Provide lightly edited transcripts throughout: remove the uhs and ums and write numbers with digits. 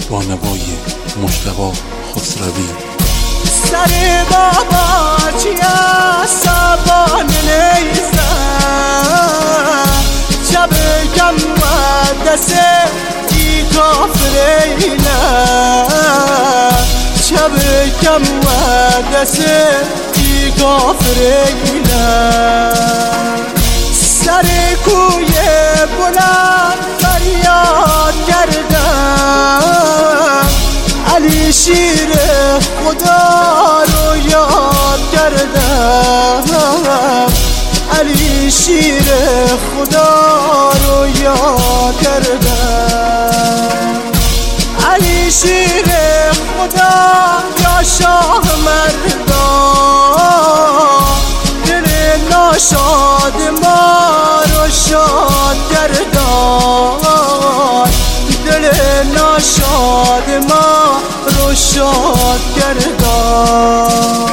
با نوای مجتبی خسروی. سر بابا چیا سبان نیزم شب کم و دست ای کافرینا شب کم و دست ای کافرینا سر کوی بلند فریاد کردم علی شیر خدا رو یاد کردم علی شیر خدا رو یاد کردم علی شیر خدا یا شاه مردان دل ناشاد ما رو شاد کردن دل ناشاد ما رو شاد کردن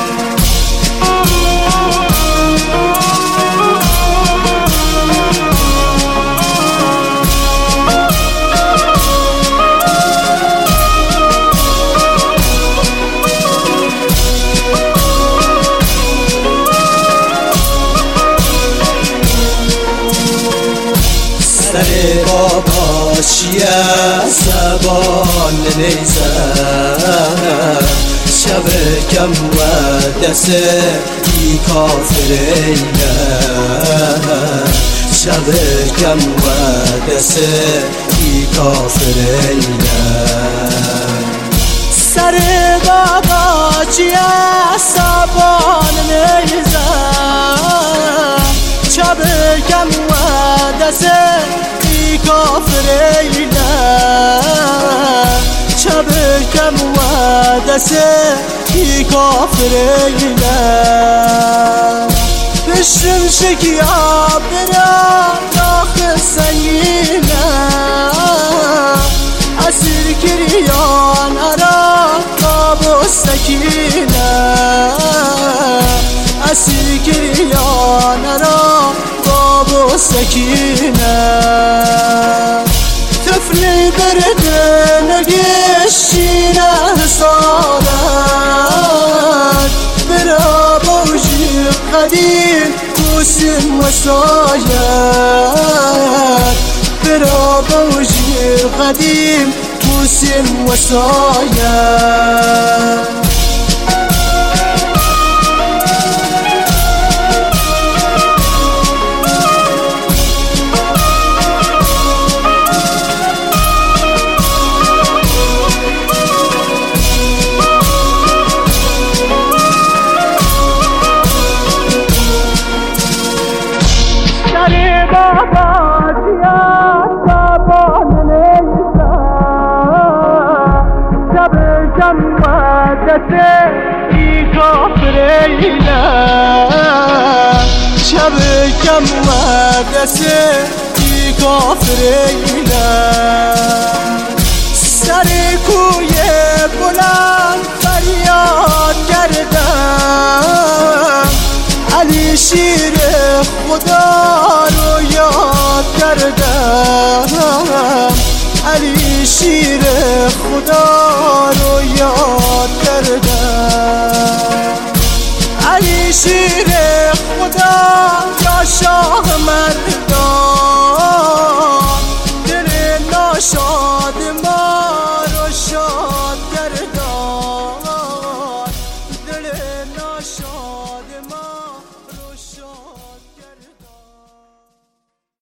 سر بابا چیه زبان نیزم شب کم و دست ای کافرینا شب کم و دست ای کافرینا سر بابا چیه زبان نیزم شب کم و دست ای کافرینا شب کم و دست ای کافرینا بشرم شکیاب برم داخ سنگینا اسیر کریان ارا قاب و سکینا اسیر کریان ارا قاب و سکینا طفلی برد نگشینا سالت برا بوجی قدیم کوسم و سایت برا بوجی قدیم کوسم و سایت کم و دست ای کافرینا شب کم و دست ای کافرینا سر کوی بلند فریاد کردم علی شیر خدا رو یاد کردم علی شیر خدا رو یاد کردم علی شیر خدا یا شاه مردان دل ناشاد ما رو شاد کردن دل ناشاد ما